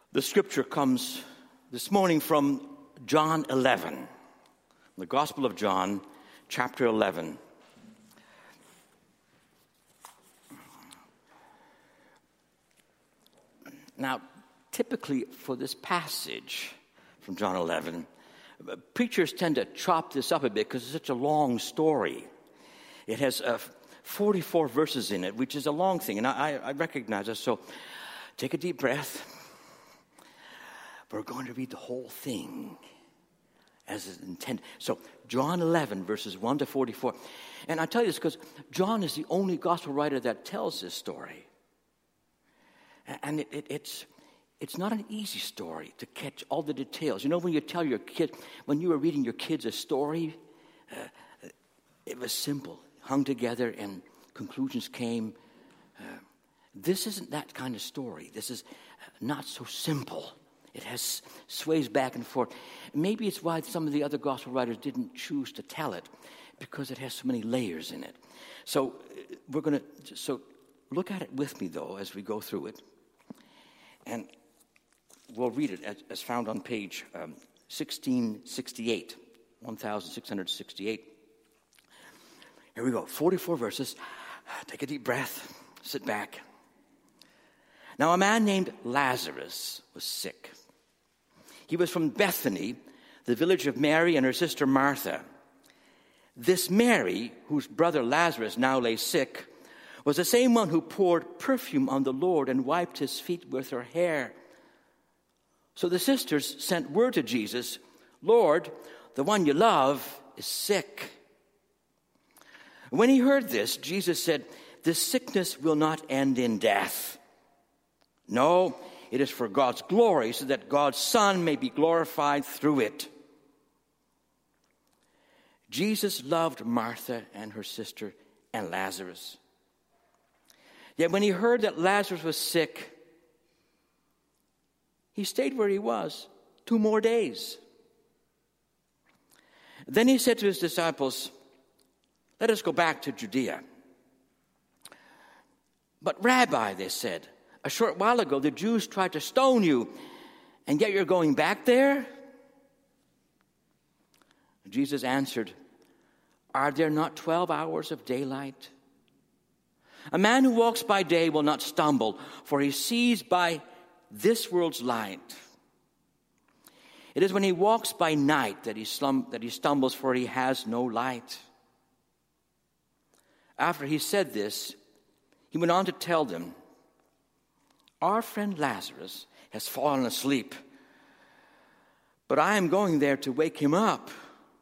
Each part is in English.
The scripture comes this morning from John 11, the Gospel of John, chapter 11. Now, typically for this passage from John 11, preachers tend to chop this up a bit because it's such a long story. It has 44 verses in it, which is a long thing, and I recognize this. So take a deep breath. We're going to read the whole thing as it's intended. So John 11, verses 1 to 44. And I tell you this because John is the only gospel writer that tells this story. And it's not an easy story to catch all the details. You know, when you tell your kid, when you were reading your kids a story, it was simple, hung together, and conclusions came. This isn't that kind of story. This is not so simple. It has sways back and forth. Maybe it's why some of the other gospel writers didn't choose to tell it, because it has so many layers in it. So look at it with me, though, as we go through it. And we'll read it as found on page 1668, 1668. Here we go, 44 verses. Take a deep breath, sit back. Now a man named Lazarus was sick. He was from Bethany, the village of Mary and her sister Martha. This Mary, whose brother Lazarus now lay sick, was the same one who poured perfume on the Lord and wiped his feet with her hair. So the sisters sent word to Jesus, "Lord, the one you love is sick." When he heard this, Jesus said, "This sickness will not end in death. No, it is for God's glory, so that God's Son may be glorified through it." Jesus loved Martha and her sister and Lazarus. Yet when he heard that Lazarus was sick, he stayed where he was 2 more days. Then he said to his disciples, "Let us go back to Judea." "But Rabbi," they said, "a short while ago the Jews tried to stone you, and yet you're going back there?" Jesus answered, "Are there not 12 hours of daylight? A man who walks by day will not stumble, for he sees by this world's light. It is when he walks by night that he stumbles, for he has no light." After he said this, he went on to tell them, "Our friend Lazarus has fallen asleep, but I am going there to wake him up."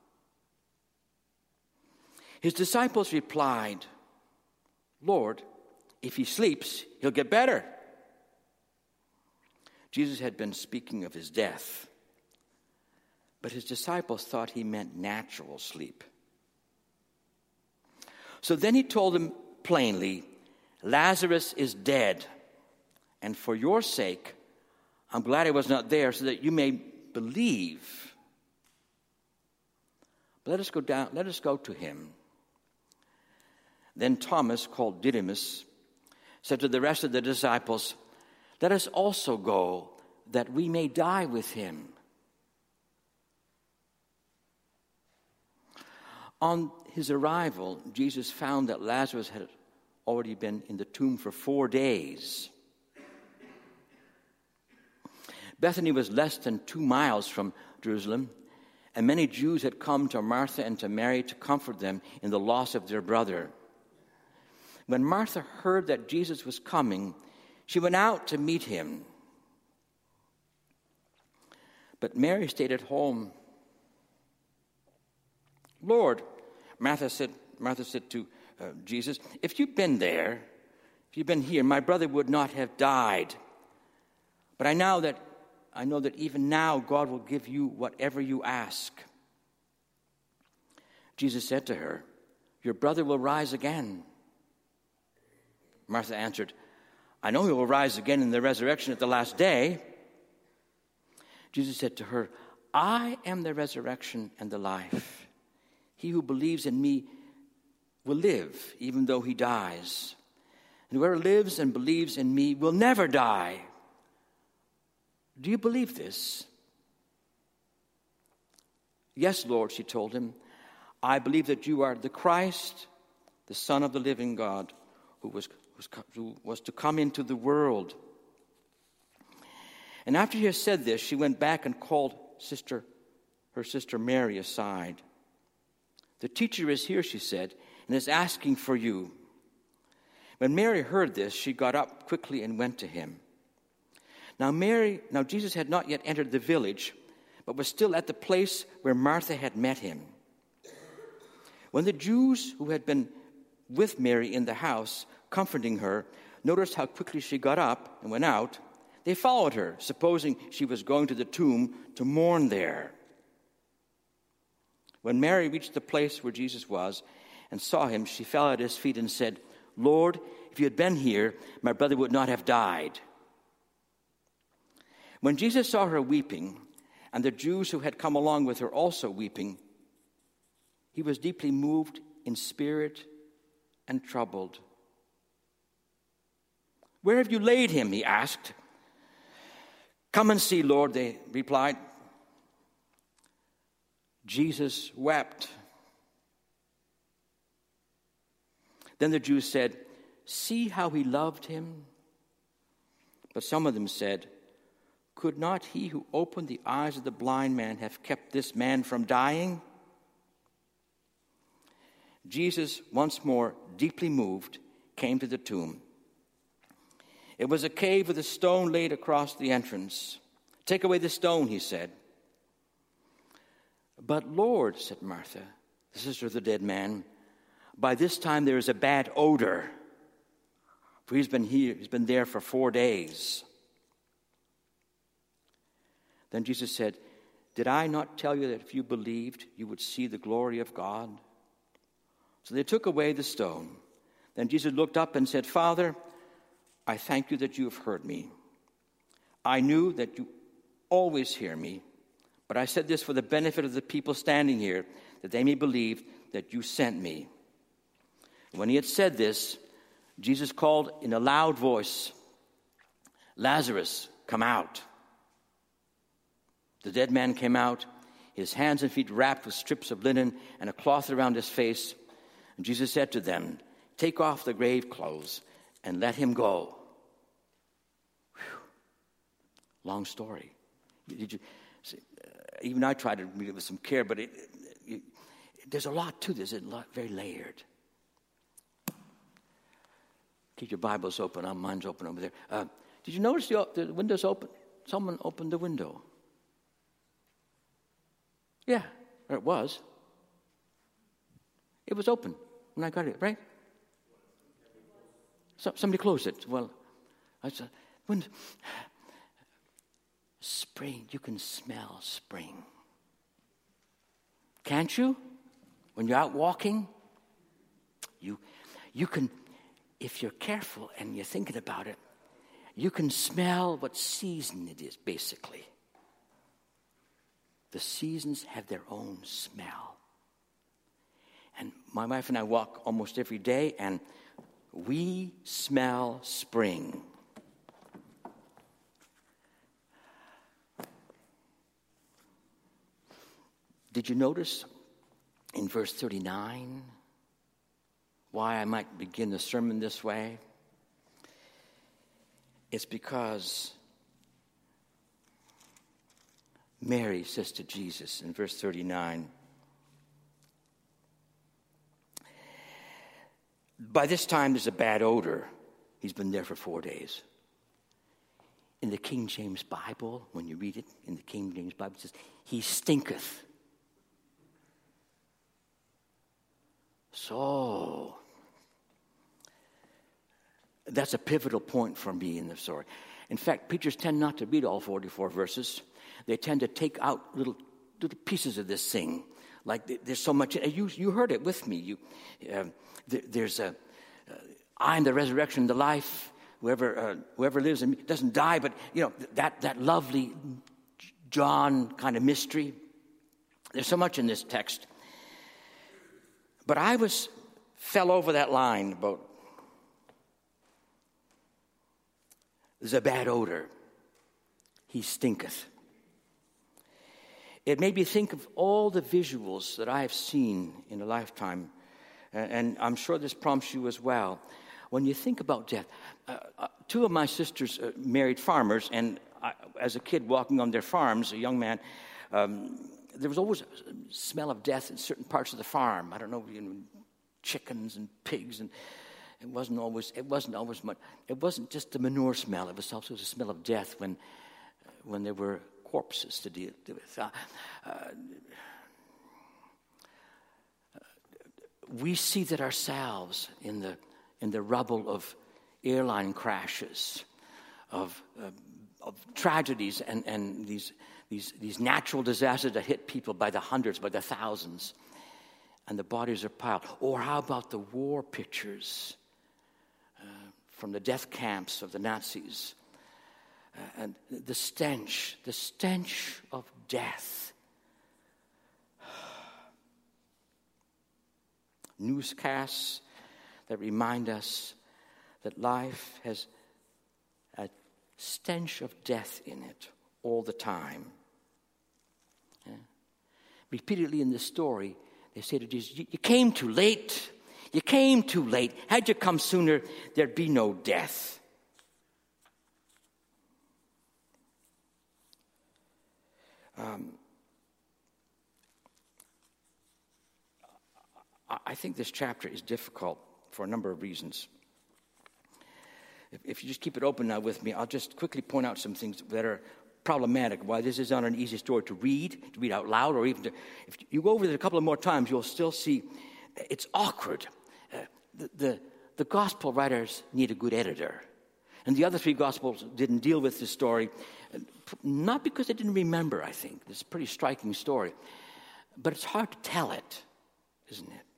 His disciples replied, "Lord, if he sleeps, he'll get better." Jesus had been speaking of his death, but his disciples thought he meant natural sleep. So then he told them plainly, "Lazarus is dead, and for your sake, I'm glad I was not there, so that you may believe. But let us go to him." Then Thomas, called Didymus, said to the rest of the disciples, "Let us also go, that we may die with him." On his arrival, Jesus found that Lazarus had already been in the tomb for 4 days. Bethany was less than 2 miles from Jerusalem, and many Jews had come to Martha and to Mary to comfort them in the loss of their brother. When Martha heard that Jesus was coming, she went out to meet him. But Mary stayed at home. "Lord," Martha said to Jesus, "if you'd been there, if you'd been here, my brother would not have died. But I know that even now God will give you whatever you ask." Jesus said to her, "Your brother will rise again." Martha answered, "I know he will rise again in the resurrection at the last day." Jesus said to her, "I am the resurrection and the life. He who believes in me will live, even though he dies. And whoever lives and believes in me will never die. Do you believe this?" "Yes, Lord," she told him. "I believe that you are the Christ, the Son of the living God, who was to come into the world." And after she had said this, she went back and called her sister Mary aside. "The teacher is here," she said, "and is asking for you." When Mary heard this, she got up quickly and went to him. Now Jesus had not yet entered the village, but was still at the place where Martha had met him. When the Jews who had been with Mary in the house, comforting her, noticed how quickly she got up and went out, they followed her, supposing she was going to the tomb to mourn there. When Mary reached the place where Jesus was and saw him, she fell at his feet and said, "Lord, if you had been here, my brother would not have died." When Jesus saw her weeping, and the Jews who had come along with her also weeping, he was deeply moved in spirit and troubled. "Where have you laid him?" he asked. "Come and see, Lord," they replied. Jesus wept. Then the Jews said, "See how he loved him." But some of them said, "Could not he who opened the eyes of the blind man have kept this man from dying?" Jesus, once more deeply moved, came to the tomb. It was a cave with a stone laid across the entrance. "Take away the stone," he said. "But Lord," said Martha, the sister of the dead man, "by this time there is a bad odor, for he's been there for 4 days." Then Jesus said, "Did I not tell you that if you believed, you would see the glory of God?" So they took away the stone. Then Jesus looked up and said, "Father, I thank you that you have heard me. I knew that you always hear me, but I said this for the benefit of the people standing here, that they may believe that you sent me." When he had said this, Jesus called in a loud voice, "Lazarus, come out." The dead man came out, his hands and feet wrapped with strips of linen and a cloth around his face. And Jesus said to them, "Take off the grave clothes and let him go." Whew. Long story. Did you see, even I tried to read it with some care, but there's a lot to this. It's very layered. Keep your Bibles open. Mine's open over there. Did you notice the window's open? Someone opened the window. Yeah, or it was. It was open when I got it, right? So, somebody closed it. Well, I said, spring, you can smell spring. Can't you? When you're out walking, you can, if you're careful and you're thinking about it, you can smell what season it is, basically. The seasons have their own smell. And my wife and I walk almost every day, and we smell spring. Did you notice in verse 39 why I might begin the sermon this way? It's because Mary says to Jesus in verse 39, "By this time there's a bad odor. He's been there for 4 days." In the King James Bible, when you read it in the King James Bible, it says, "He stinketh." So, that's a pivotal point for me in the story. In fact, preachers tend not to read all 44 verses. They tend to take out little pieces of this thing. Like there's so much. You heard it with me. There's a, I am the resurrection and the life. Whoever lives in me doesn't die. But that lovely John kind of mystery. There's so much in this text. But I fell over that line about there's a bad odor. he stinketh. It made me think of all the visuals that I have seen in a lifetime, and I'm sure this prompts you as well. When you think about death, two of my sisters married farmers, and as a kid walking on their farms, a young man, there was always a smell of death in certain parts of the farm. I don't know, chickens and pigs, and it wasn't always much. It wasn't just the manure smell; it was also the smell of death when there were corpses to deal with. We see that ourselves in the rubble of airline crashes, of tragedies, and these natural disasters that hit people by the hundreds, by the thousands, and the bodies are piled. Or how about the war pictures from the death camps of the Nazis? And the stench of death. Newscasts that remind us that life has a stench of death in it all the time. Yeah. Repeatedly in this story, they say to Jesus, you came too late. You came too late. Had you come sooner, there'd be no death. I think this chapter is difficult for a number of reasons. If you just keep it open now with me, I'll just quickly point out some things that are problematic. Why this is not an easy story to read out loud, or even if you go over it a couple of more times, you'll still see it's awkward. The gospel writers need a good editor. And the other three gospels didn't deal with this story, not because they didn't remember, I think. It's a pretty striking story. But it's hard to tell it, isn't it?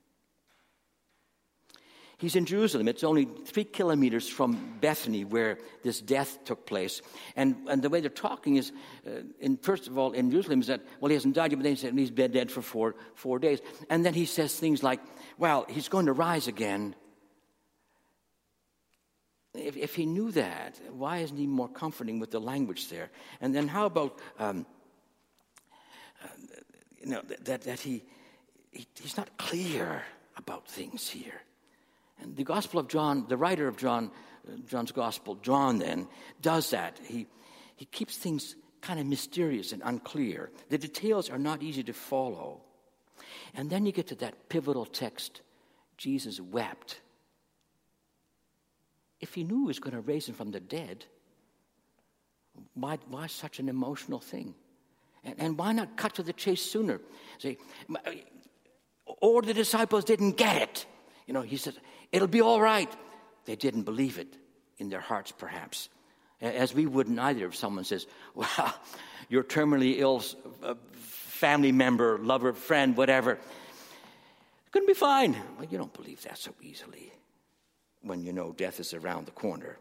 He's in Jerusalem. It's only 3 kilometers from Bethany where this death took place. And the way they're talking is, first of all, in Jerusalem, is that, well, he hasn't died yet, but then he said he's been dead for four days. And then he says things like, well, he's going to rise again. If he knew that, why isn't he more comforting with the language there? And then how about, that he's not clear about things here. And the Gospel of John, the writer of John's Gospel, John then, does that. He keeps things kind of mysterious and unclear. The details are not easy to follow. And then you get to that pivotal text, Jesus wept. If he knew he was going to raise him from the dead, why such an emotional thing? And why not cut to the chase sooner? Say, or the disciples didn't get it. He said, it'll be all right. They didn't believe it in their hearts, perhaps. As we wouldn't either if someone says, well, your terminally ill family member, lover, friend, whatever, it's going to be fine. Well, you don't believe that so easily when you know death is around the corner.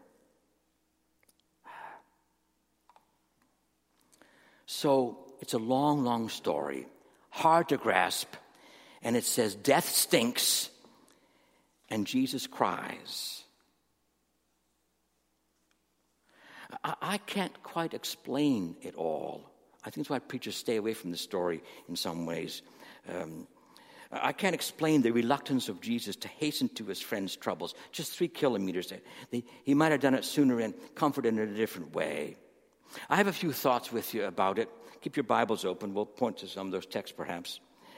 So it's a long, long story, hard to grasp. And it says, death stinks, and Jesus cries. I can't quite explain it all. I think that's why preachers stay away from the story in some ways. I can't explain the reluctance of Jesus to hasten to his friend's troubles. Just 3 kilometers. He might have done it sooner and comforted in a different way. I have a few thoughts with you about it. Keep your Bibles open. We'll point to some of those texts perhaps.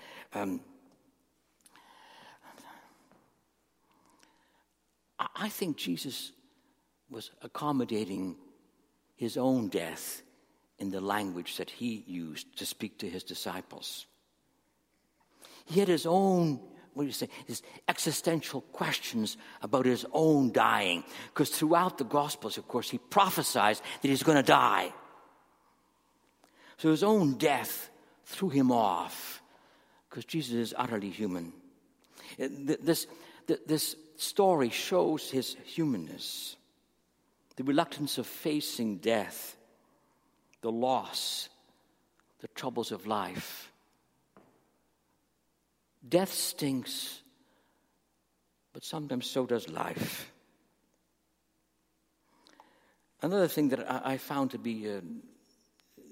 I think Jesus was accommodating his own death in the language that he used to speak to his disciples. He had his own, his existential questions about his own dying. Because throughout the Gospels, of course, he prophesies that he's going to die. So his own death threw him off, because Jesus is utterly human. This story shows his humanness, the reluctance of facing death, the loss, the troubles of life. Death stinks, but sometimes so does life. Another thing that I found to be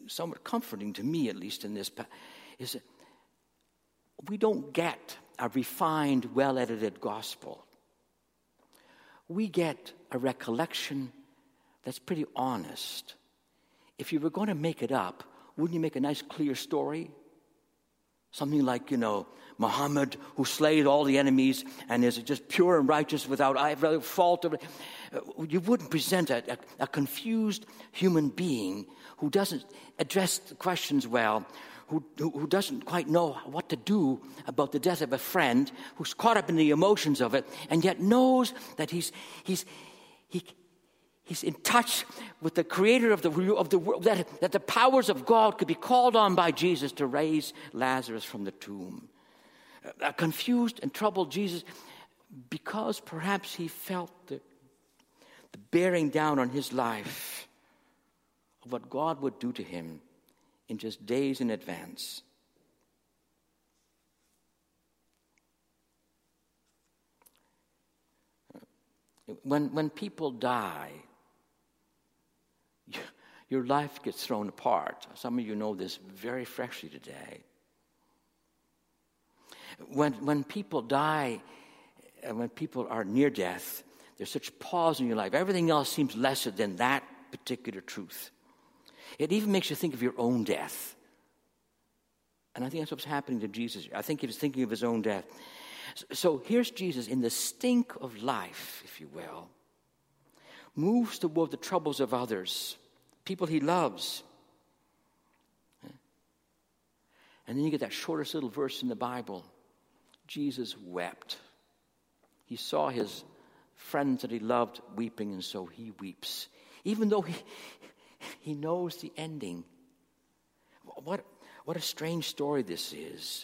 somewhat comforting to me, at least in this, is that we don't get a refined, well-edited gospel. We get a recollection that's pretty honest. If you were going to make it up, wouldn't you make a nice, clear story? Something like, Muhammad, who slayed all the enemies and is just pure and righteous without either fault. You wouldn't present a confused human being who doesn't address the questions well, who doesn't quite know what to do about the death of a friend, who's caught up in the emotions of it, and yet knows that he's in touch with the creator of the world, that the powers of God could be called on by Jesus to raise Lazarus from the tomb. A confused and troubled Jesus, because perhaps he felt the bearing down on his life of what God would do to him in just days in advance. When people die, your life gets thrown apart. Some of you know this very freshly today. When people die, and when people are near death, there's such pause in your life. Everything else seems lesser than that particular truth. It even makes you think of your own death. And I think that's what's happening to Jesus. I think he was thinking of his own death. So here's Jesus in the stink of life, if you will, moves toward the troubles of others, people he loves. And then you get that shortest little verse in the Bible. Jesus wept. He saw his friends that he loved weeping, and so he weeps. Even though he knows the ending. What a strange story this is.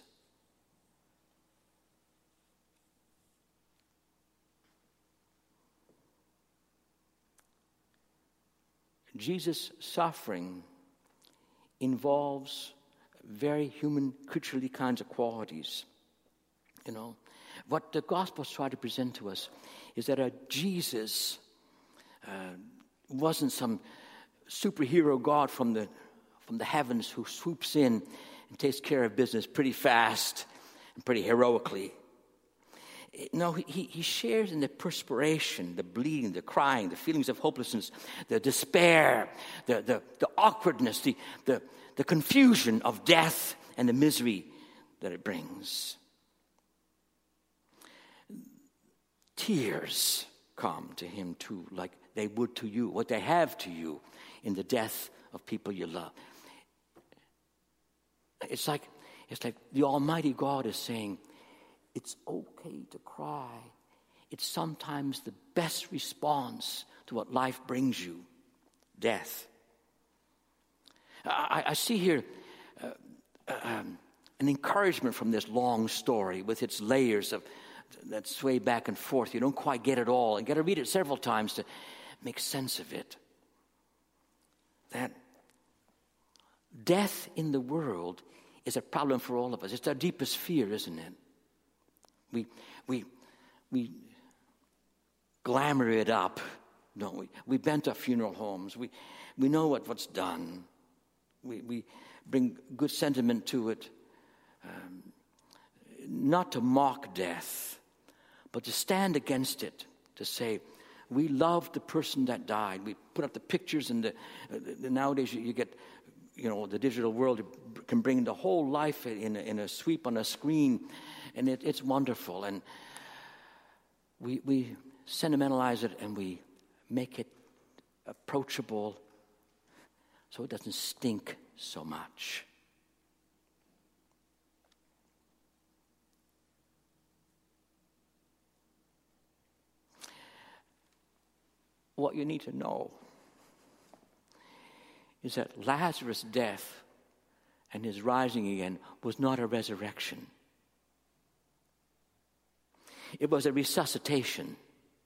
Jesus' suffering involves very human, creaturely kinds of qualities. What the Gospels try to present to us is that Jesus wasn't some superhero God from the heavens who swoops in and takes care of business pretty fast and pretty heroically. No, he shares in the perspiration, the bleeding, the crying, the feelings of hopelessness, the despair, the awkwardness, the confusion of death and the misery that it brings. Tears come to him too, like they would to you, what they have to you in the death of people you love. It's like the Almighty God is saying, it's okay to cry. It's sometimes the best response to what life brings you, death. I see here an encouragement from this long story with its layers that sway back and forth. You don't quite get it all. You got to read it several times to make sense of it. That death in the world is a problem for all of us. It's our deepest fear, isn't it? We glamour it up, don't we? We bent our funeral homes. We know what's done. We bring good sentiment to it. Not to mock death, but to stand against it, to say, we love the person that died. We put up the pictures, and nowadays you get, the digital world can bring the whole life in a sweep on a screen, and it's wonderful. And we sentimentalize it, and we make it approachable so it doesn't stink so much. What you need to know is that Lazarus' death and his rising again was not a resurrection. It was a resuscitation.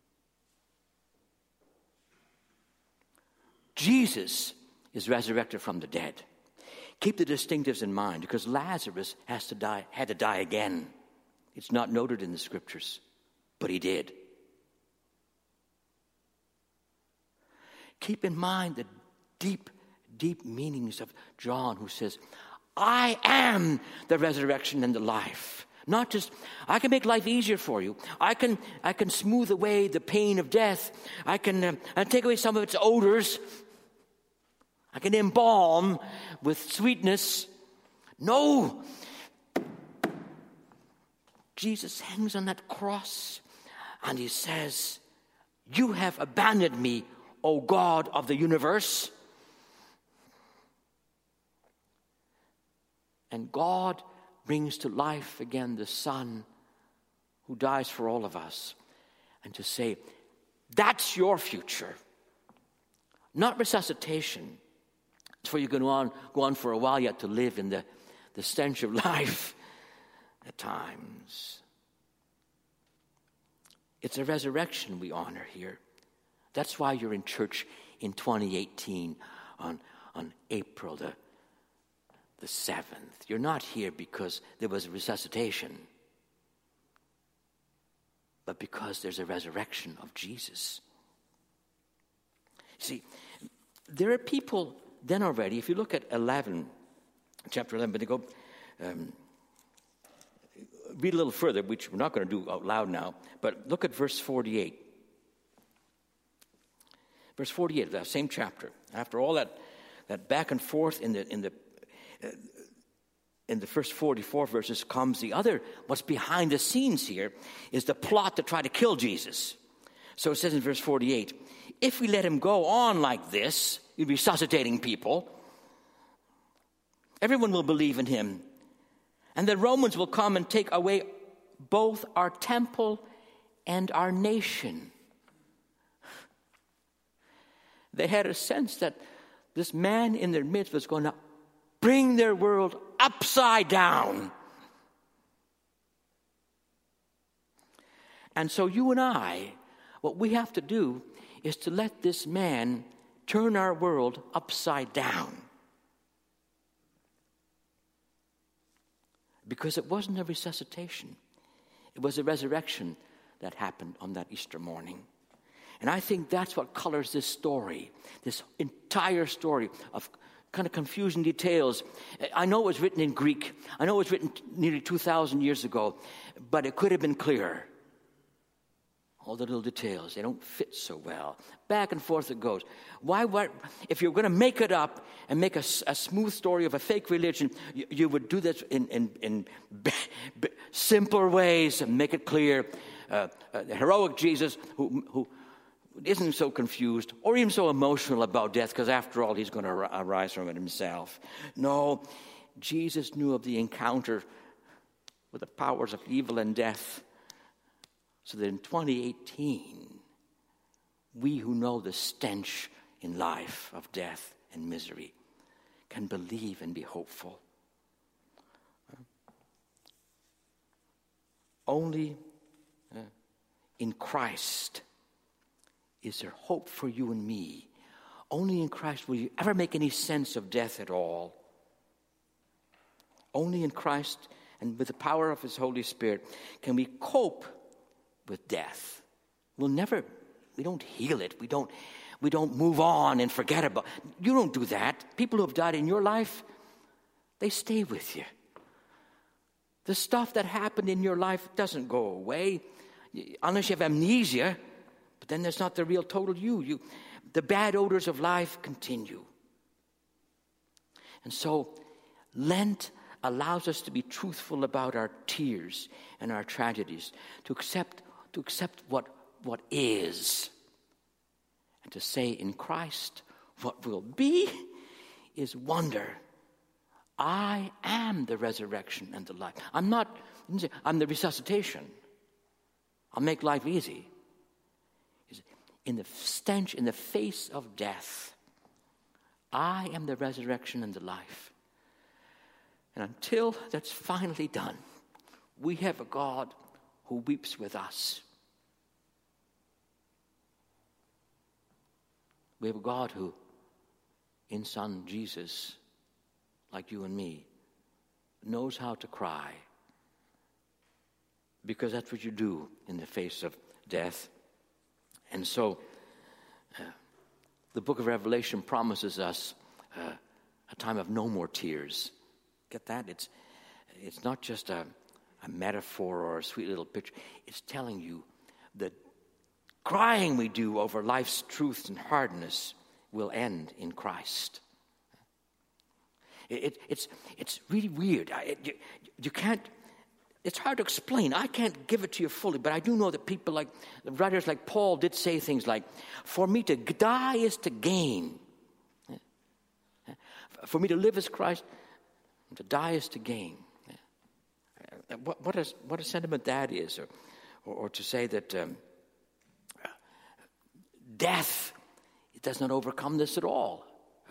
Jesus is resurrected from the dead. Keep the distinctives in mind, because Lazarus had to die again. It's not noted in the scriptures, but he did. Keep in mind the deep, deep meanings of John, who says, I am the resurrection and the life. Not just, I can make life easier for you. I can smooth away the pain of death. I can take away some of its odors. I can embalm with sweetness. No. Jesus hangs on that cross and he says, you have abandoned me, O God of the universe. And God brings to life again the Son who dies for all of us. And to say, that's your future. Not resuscitation. It's where you're going to go on for a while yet to live in the stench of life at times. It's a resurrection we honor here. That's why you're in church in 2018 on April the 7th. You're not here because there was a resuscitation, but because there's a resurrection of Jesus. See, there are people then already, if you look at chapter 11, but they go, read a little further, which we're not going to do out loud now, but look at verse 48. Verse 48 of that same chapter. After all that back and forth in the first 44 verses comes the other, what's behind the scenes here is the plot to try to kill Jesus. So it says in verse 48, if we let him go on like this, resuscitating people, everyone will believe in him. And the Romans will come and take away both our temple and our nation. They had a sense that this man in their midst was going to bring their world upside down. And so you and I, what we have to do is to let this man turn our world upside down. Because it wasn't a resuscitation. It was a resurrection that happened on that Easter morning. And I think that's what colors this story, this entire story of kind of confusing details. I know it was written in Greek. I know it was written nearly 2,000 years ago, but it could have been clearer. All the little details, they don't fit so well. Back and forth it goes. Why? If you're going to make it up and make a smooth story of a fake religion, you would do this in simpler ways and make it clear. The heroic Jesus who isn't so confused or even so emotional about death, because after all, he's going to arise from it himself. No, Jesus knew of the encounter with the powers of evil and death, so that in 2018, we who know the stench in life of death and misery can believe and be hopeful. Only in Christ is there hope for you and me. Only in Christ will you ever make any sense of death at all. Only in Christ and with the power of his Holy Spirit can we cope with death. We don't heal it. We don't move on and forget about it. You don't do that. People who have died in your life, they stay with you. The stuff that happened in your life doesn't go away unless you have amnesia, but then there's not the real total you. The bad odors of life continue. And so Lent allows us to be truthful about our tears and our tragedies, to accept what is, and to say in Christ what will be is wonder. I am the resurrection and the life. I'm the resuscitation. I'll make life easy. In the stench, in the face of death, I am the resurrection and the life. And until that's finally done, we have a God who weeps with us. We have a God who, in Son Jesus, like you and me, knows how to cry, because that's what you do in the face of death. And so the book of Revelation promises us a time of no more tears. Get that? It's not just a metaphor or a sweet little picture. It's telling you that crying we do over life's truth and hardness will end in Christ. It's really weird. You can't. It's hard to explain. I can't give it to you fully, but I do know that people like writers like Paul did say things like, "For me to die is to gain. For me to live is Christ, and to die is to gain." What a sentiment that is, or to say that death, it does not overcome this at all.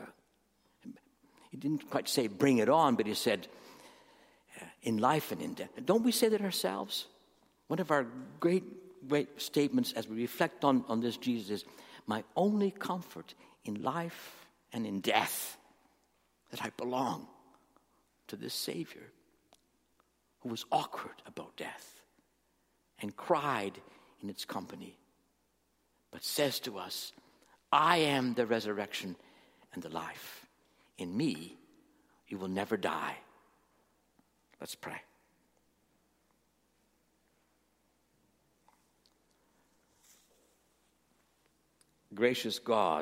He didn't quite say bring it on, but he said in life and in death. Don't we say that ourselves? One of our great statements as we reflect on this Jesus is, my only comfort in life and in death, that I belong to this Savior who was awkward about death and cried in its company, but says to us, I am the resurrection and the life. In me, you will never die. Let's pray. Gracious God,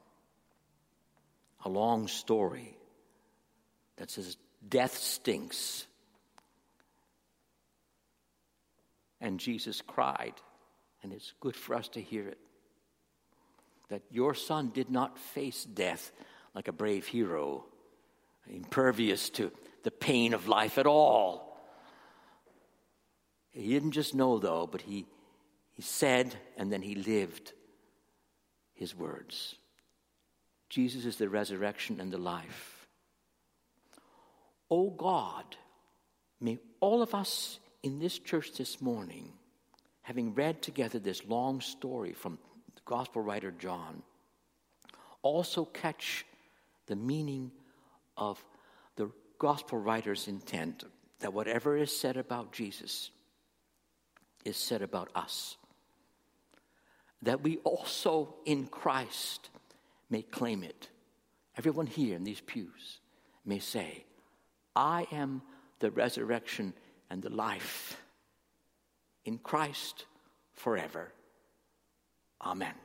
a long story that says death stinks. And Jesus cried, and it's good for us to hear it, that your Son did not face death like a brave hero, impervious to the pain of life at all. He didn't just know, though, but he said, and then he lived his words. Jesus is the resurrection and the life. Oh God, may all of us in this church this morning, having read together this long story from the gospel writer John, also catch the meaning of the gospel writer's intent, that whatever is said about Jesus is said about us. That we also in Christ may claim it. Everyone here in these pews may say, I am the resurrection and the life in Christ forever. Amen.